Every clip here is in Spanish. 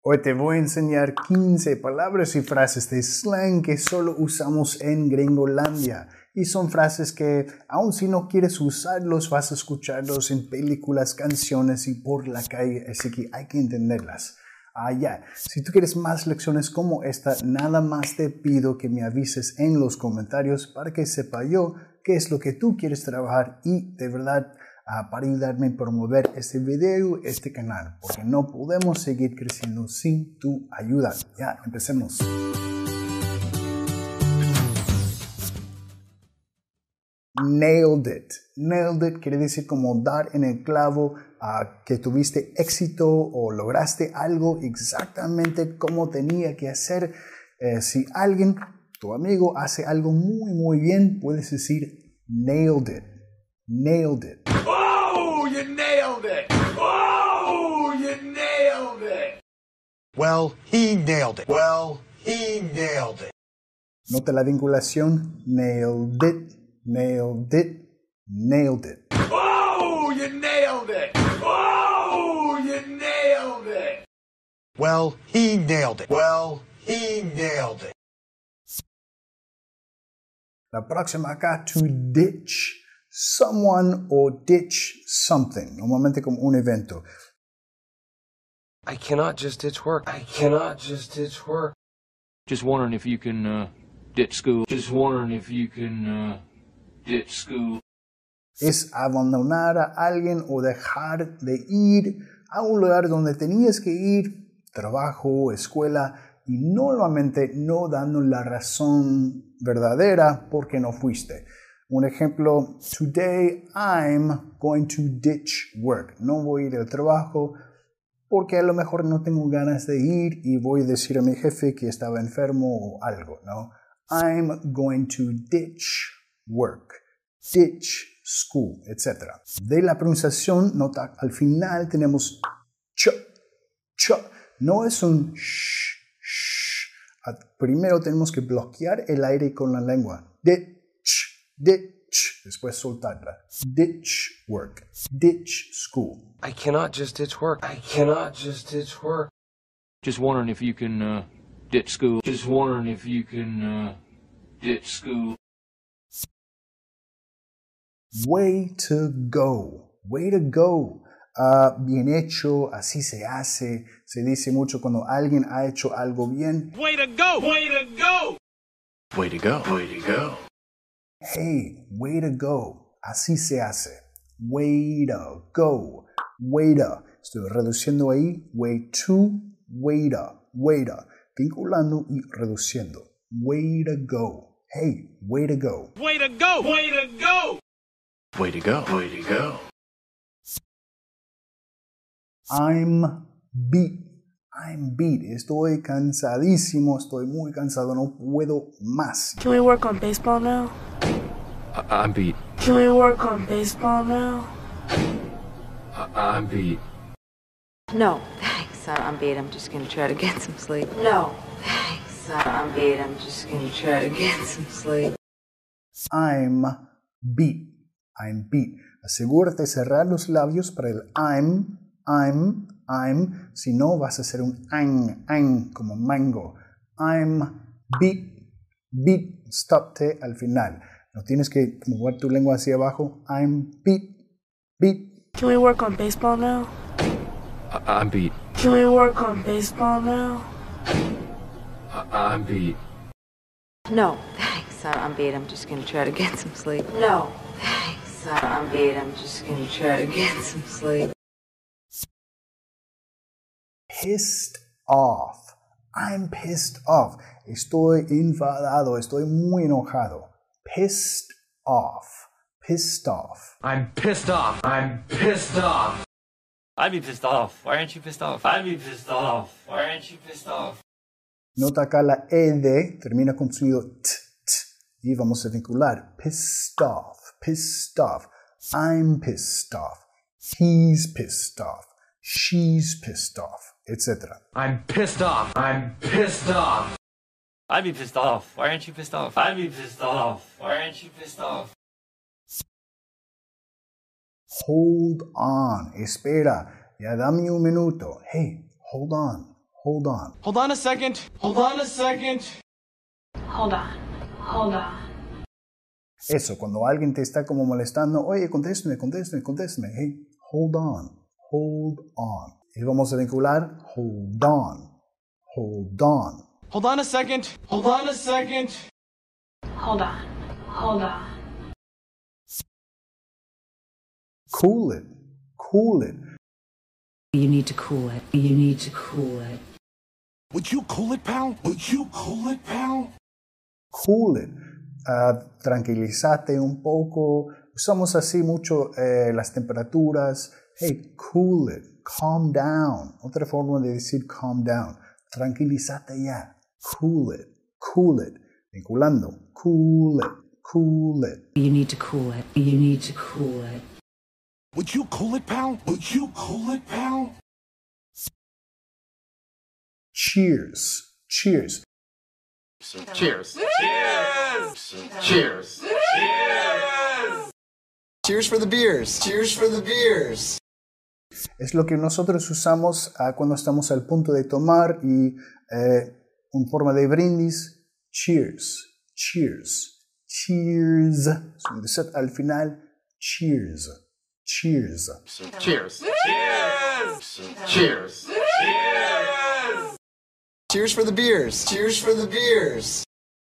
Hoy te voy a enseñar 15 palabras y frases de slang que solo usamos en Gringolandia. Y son frases que, aun si no quieres usarlos, vas a escucharlos en películas, canciones y por la calle, así que hay que entenderlas. Si tú quieres más lecciones como esta, nada más te pido que me avises en los comentarios para que sepa yo qué es lo que tú quieres trabajar y de verdad para ayudarme a promover este video, este canal, porque no podemos seguir creciendo sin tu ayuda. Ya, empecemos. Nailed it. Nailed it quiere decir como dar en el clavo, que tuviste éxito o lograste algo exactamente como tenía que hacer. Si alguien, tu amigo, hace algo muy bien, puedes decir nailed it. Nailed it. Oh, you nailed it! Oh, you nailed it! Well, he nailed it. Well, he nailed it. Nota la vinculación. Nailed it. Nailed it. Nailed it. Oh, you nailed it! Oh, you nailed it! Well, he nailed it. Well, he nailed it. La próxima acá, to ditch someone or ditch something. Normalmente como un evento. I cannot just ditch work. I cannot just ditch work. Just wondering if you can ditch school. Just wondering if you can ditch school. Es abandonar a alguien o dejar de ir a un lugar donde tenías que ir, trabajo, escuela, y normalmente no dando la razón verdadera por qué no fuiste. Un ejemplo, today I'm going to ditch work. No voy a ir al trabajo porque a lo mejor no tengo ganas de ir y voy a decir a mi jefe que estaba enfermo o algo, ¿no? I'm going to ditch work, ditch school, etc. De la pronunciación, nota, al final tenemos ch, ch. No es un sh, sh. Primero tenemos que bloquear el aire con la lengua. Ditch, ditch. Después soltarla. Ditch work, ditch school. I cannot just ditch work. I cannot just ditch work. Just wondering if you can ditch school. Just wondering if you can ditch school. Way to go. Way to go. Bien hecho, así se hace. Se dice mucho cuando alguien ha hecho algo bien. Way to go! Way to go! Way to go. Way to go. Hey, way to go. Así se hace. Way to go. Way to. Estoy reduciendo ahí. Way to. Way to. Way to. Vinculando y reduciendo. Way to go. Hey, way to go. Way to go! Way to go! Way to go. Way to go. I'm beat. I'm beat. Estoy cansadísimo. Estoy muy cansado. No puedo más. Can we work on baseball now? I'm beat. Can we work on baseball now? I'm beat. No, thanks. I'm beat. I'm just gonna try to get some sleep. No, thanks. I'm beat. I'm just gonna try to get some sleep. I'm beat. I'm beat. Asegúrate de cerrar los labios para el I'm. Si no, vas a hacer un ang, como mango. I'm beat. Beat. Stopte al final. No tienes que mover tu lengua hacia abajo. I'm beat. Beat. Can we work on baseball now? I'm beat. Can we work on baseball now? I'm beat. No, thanks. I'm beat. I'm just gonna try to get some sleep. No, thanks. I'm beat. I'm just gonna try to get some sleep. Pissed off. I'm pissed off. Estoy enfadado. Estoy muy enojado. Pissed off. Pissed off. I'm pissed off. I'm pissed off. I'd be pissed off. Why aren't you pissed off? I'd be pissed off. Why aren't you pissed off? Nota acá la ed termina con sonido t. Y vamos a vincular. Pissed off. Pissed off. I'm pissed off. He's pissed off. She's pissed off. Etc. I'm pissed off. I'm pissed off. I'd be pissed off. Why aren't you pissed off? I'd be pissed off. Why aren't you pissed off? Hold on. Espera. Ya dame un minuto. Hey, hold on. hold on. Hold on a second. Hold on a second. Hold on. Hold on. Eso, cuando alguien te está como molestando, oye, contéstame. Hey, hold on. Hold on. Y vamos a vincular hold on. Hold on. Hold on a second. Hold on a second. Hold on. Hold on. Cool it. Cool it. You need to cool it. You need to cool it. Would you cool it, pal? Would you cool it, pal? Cool it. Tranquilízate un poco. Usamos así mucho las temperaturas. Hey, cool it. Calm down. Otra forma de decir calm down. Tranquilízate ya. Cool it. Cool it. Vinculando. Cool it. Cool it. You need to cool it. You need to cool it. Would you cool it, pal? Would you cool it, pal? Cheers. Cheers. Cheers. Cheers. Cheers. Cheers. Cheers for the beers. Cheers for the beers. Es lo que nosotros usamos cuando estamos al punto de tomar y en forma de brindis. Cheers. Cheers. Cheers. Al final. Cheers. Cheers. Cheers. Cheers. Cheers. Cheers. Cheers for the beers. Cheers for the beers.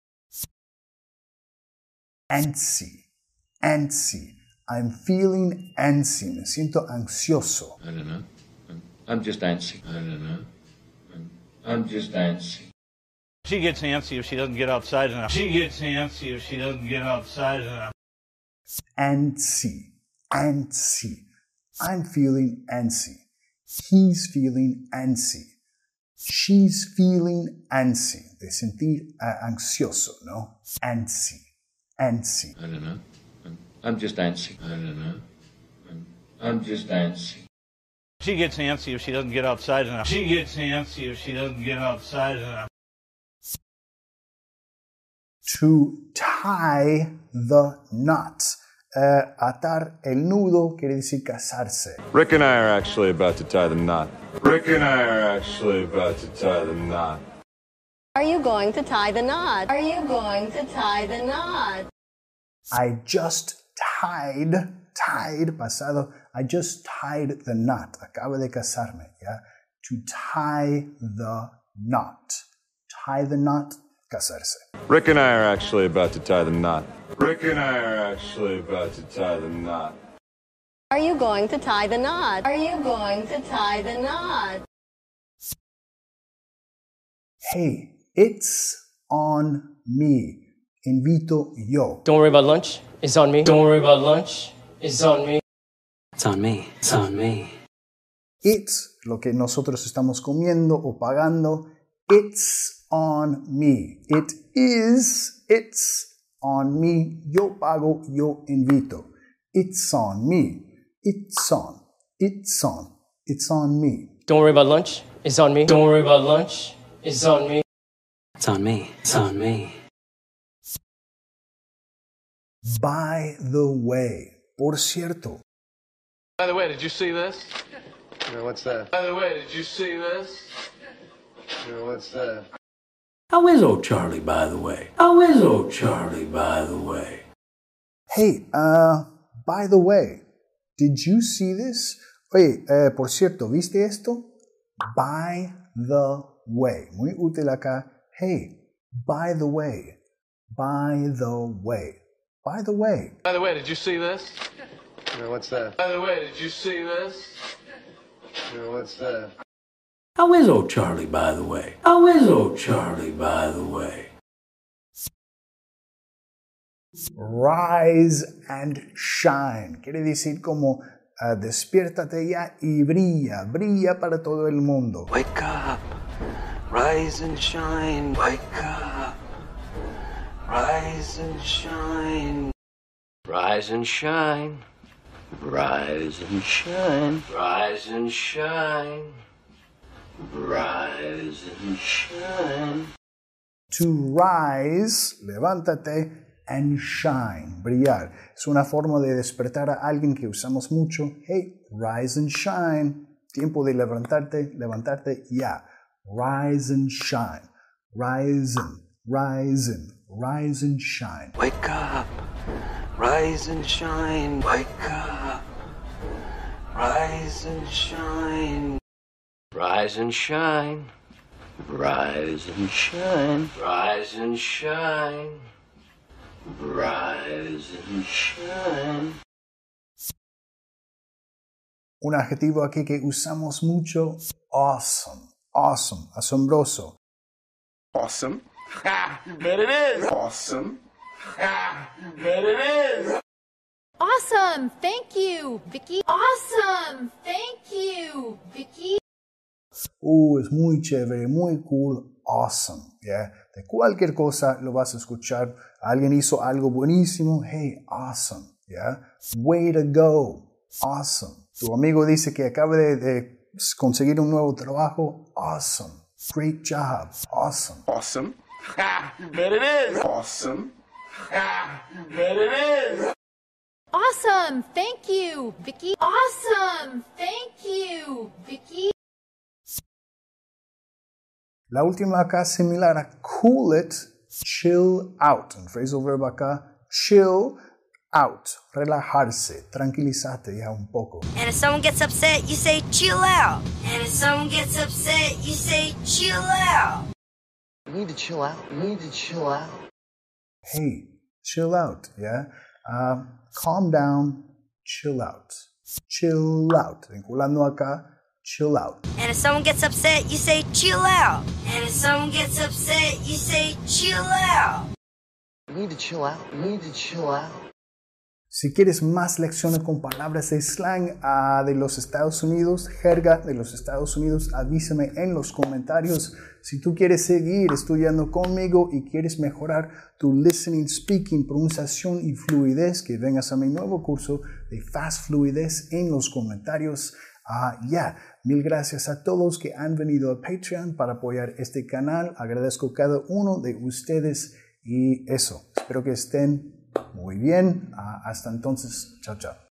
Antsy. Antsy. I'm feeling antsy. Me siento ansioso. I don't know. I'm just antsy. I don't know. I'm just antsy. She gets antsy if she doesn't get outside enough. She gets antsy if she doesn't get outside enough. Antsy. Antsy. I'm feeling antsy. He's feeling antsy. She's feeling antsy. De sentir ansioso, ¿no? Antsy. Antsy. I don't know. I'm just antsy. I don't know. I'm just antsy. She gets antsy if she doesn't get outside enough. She gets antsy if she doesn't get outside enough. To tie the knot. Atar el nudo quiere decir casarse. Rick and I are actually about to tie the knot. Rick and I are actually about to tie the knot. Are you going to tie the knot? Are you going to tie the knot? I just tied, pasado. I just tied the knot. Acabo de casarme, ¿ya? To tie the knot. Tie the knot, casarse. Rick and I are actually about to tie the knot. Rick and I are actually about to tie the knot. Are you going to tie the knot? Are you going to tie the knot? Hey, it's on me. Invito yo. Don't worry about lunch. It's on me. Don't worry about lunch. It's on me. It's on me. It's on me. It's lo que nosotros estamos comiendo o pagando. It's on me. It is. It's on me. Yo pago, yo invito. It's on me. It's on. It's on. It's on me. Don't worry about lunch. It's on me. Don't worry about lunch. It's on me. It's on me. It's on me. By the way. Por cierto. By the way, did you see this? What's that? By the way, did you see this? What's that? How is old Charlie, by the way? How is old Charlie, by the way? Hey, by the way, did you see this? Oye, por cierto, ¿viste esto? By the way. Muy útil acá. Hey, by the way. By the way. By the way. By the way, did you see this? What's that? By the way, did you see this? What's that? How is old Charlie, by the way? How is old Charlie, by the way? Rise and shine. Quiere decir como despiértate ya y brilla. Brilla para todo el mundo. Wake up. Rise and shine. Wake up. Rise and shine. Rise and shine. Rise and shine. Rise and shine. Rise and shine. To rise, levántate, and shine, brillar. Es una forma de despertar a alguien que usamos mucho. Hey, rise and shine. Tiempo de levantarte ya. Rise and shine. Rise and shine. Wake up. Rise and shine. Wake up. Rise and shine. Rise and shine. Rise and shine. Rise and shine. Rise and shine. Un adjetivo aquí que usamos mucho, awesome. Awesome, asombroso. Awesome. Ha! Bet it is. Awesome. Ha! Bet it is. Awesome. Thank you, Vicky. Awesome. Thank you, Vicky. Es muy chévere, muy cool, awesome. Yeah? De cualquier cosa lo vas a escuchar. Alguien hizo algo buenísimo. Hey, awesome. Yeah? Way to go. Awesome. Tu amigo dice que acaba de conseguir un nuevo trabajo. Awesome. Great job. Awesome. Awesome. Ha! Bet it is. Awesome. Ha! Bet it is. Awesome. Thank you, Vicky. Awesome. Thank you, Vicky. La última acá similar a cool it, chill out. En phrasal verb acá, chill out. Relajarse, tranquilizarte ya un poco. And if someone gets upset, you say chill out. And if someone gets upset, you say chill out. You need to chill out. You need to chill out. Hey, chill out, yeah? Calm down, chill out. Chill out. Vinculando acá, chill out. And if someone gets upset, you say chill out. And if someone gets upset, you say chill out. You need to chill out. You need to chill out. Si quieres más lecciones con palabras de slang de los Estados Unidos, jerga de los Estados Unidos, avísame en los comentarios. Si tú quieres seguir estudiando conmigo y quieres mejorar tu listening, speaking, pronunciación y fluidez, que vengas a mi nuevo curso de Fast Fluidez en los comentarios. Mil gracias a todos que han venido a Patreon para apoyar este canal. Agradezco a cada uno de ustedes y eso. Espero que estén muy bien. Hasta entonces. Chao, chao.